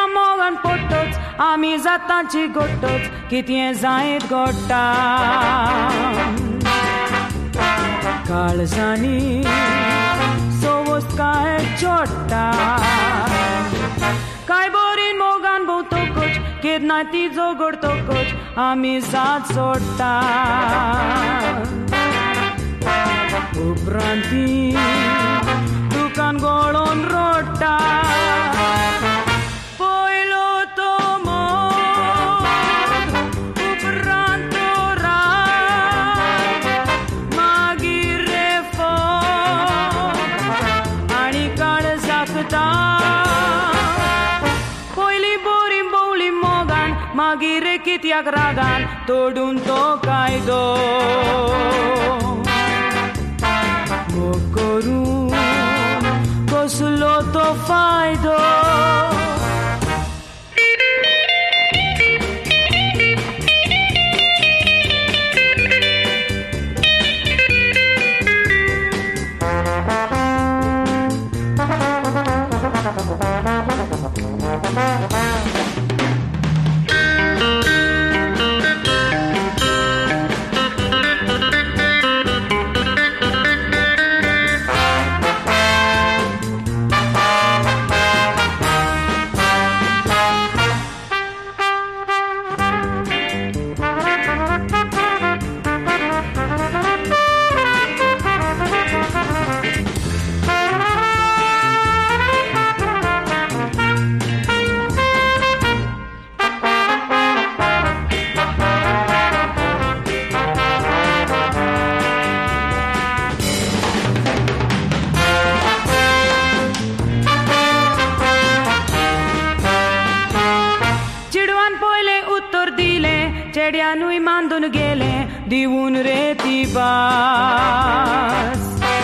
mogan potoc, ami zatanci gotoc, kitie zaid gotam. Kalzani, sovost kae chota. Kai borin mogan botokoch, kednati zogortokoch, ami zat sorta. Ubranti, dukan golon rota. Poilo tomo, ubranto ra, magire fo, ani kal zakta. Poili borim boli mogan, magire kitiak ragan, todun to kaido. Mokoru, koslo to faido. चेड्यानुय मांडून गेले दिवून रेती बास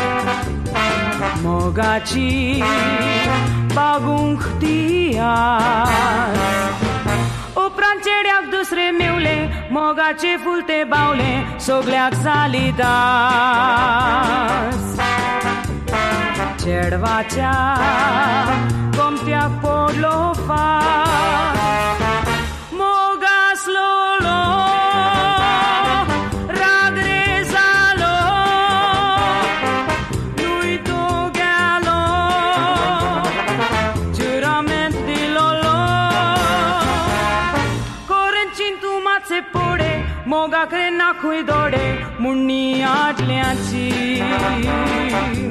मोगाची बागूंक दियास उपरांत चेड्याक दुसरे मेवले मोगाचे फुलते बावले सोगल्याक जाली दास चेडवाच्या कोमत्याक पडलो फास मोगा करे नाखुय दोडे मुन्नी आटल्याची